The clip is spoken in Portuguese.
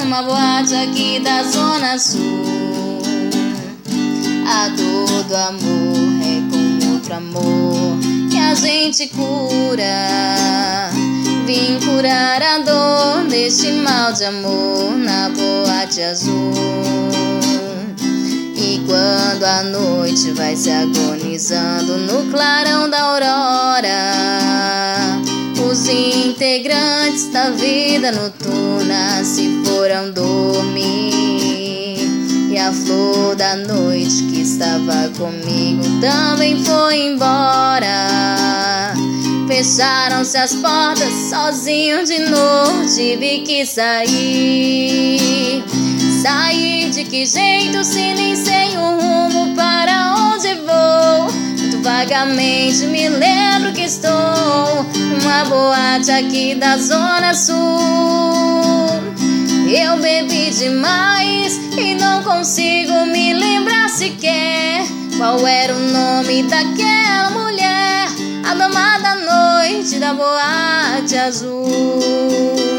uma boate aqui da Zona Sul. A dor do amor é com outro amor que a gente cura. Vim curar a dor deste mal de amor na boate azul. E quando a noite vai se agonizando no clarão da aurora, os integrantes da vida noturna se foram dormir. E a flor da noite que estava comigo também foi embora. Fecharam-se as portas, sozinho de novo tive que sair. Sair de que jeito se nem sei o rumo para onde vou? Muito vagamente me lembro que estou numa boate aqui da Zona Sul. Eu bebi demais e não consigo me lembrar sequer qual era o nome daquela mulher, a dama da noite da boate azul.